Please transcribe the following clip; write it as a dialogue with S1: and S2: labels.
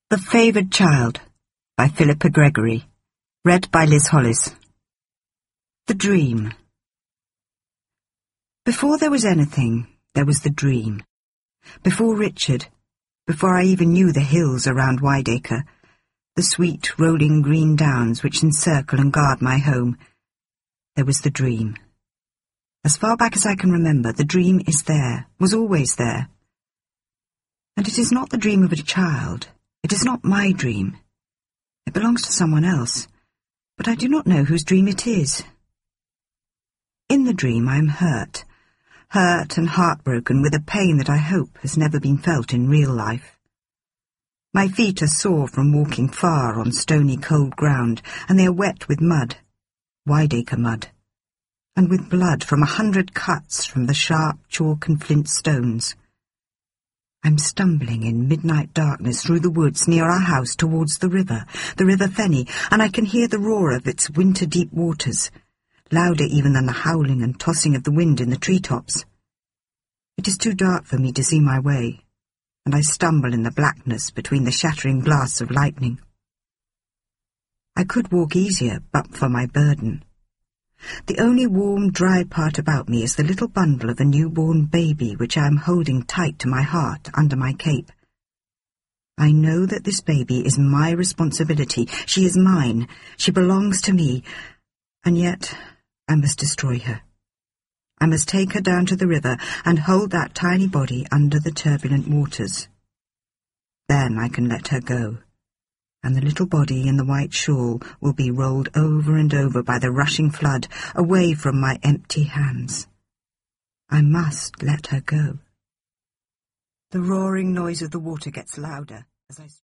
S1: The Favoured Child by Philippa Gregory. Read by Liz Hollis. The Dream. Before there was anything, there was the dream. Before Richard, before I even knew the hills around Wideacre, the sweet, rolling green downs which encircle and guard my home, there was the dream. As far back as I can remember, the dream is there, was always there. And it is not the dream of a child. It is not my dream. It belongs to someone else, but I do not know whose dream it is. In the dream I am hurt and heartbroken with a pain that I hope has never been felt in real life. My feet are sore from walking far on stony cold ground, and they are wet with mud, Wideacre mud, and with blood from 100 cuts from the sharp chalk and flint stones. I'm stumbling in midnight darkness through the woods near our house towards the River Fenny, and I can hear the roar of its winter-deep waters, louder even than the howling and tossing of the wind in the treetops. It is too dark for me to see my way, and I stumble in the blackness between the shattering blasts of lightning. I could walk easier but for my burden. The only warm, dry part about me is the little bundle of a newborn baby which I am holding tight to my heart under my cape. I know that this baby is my responsibility. She is mine. She belongs to me. And yet I must destroy her. I must take her down to the river and hold that tiny body under the turbulent waters. Then I can let her go, and the little body in the white shawl will be rolled over and over by the rushing flood, away from my empty hands. I must let her go. The roaring noise of the water gets louder as I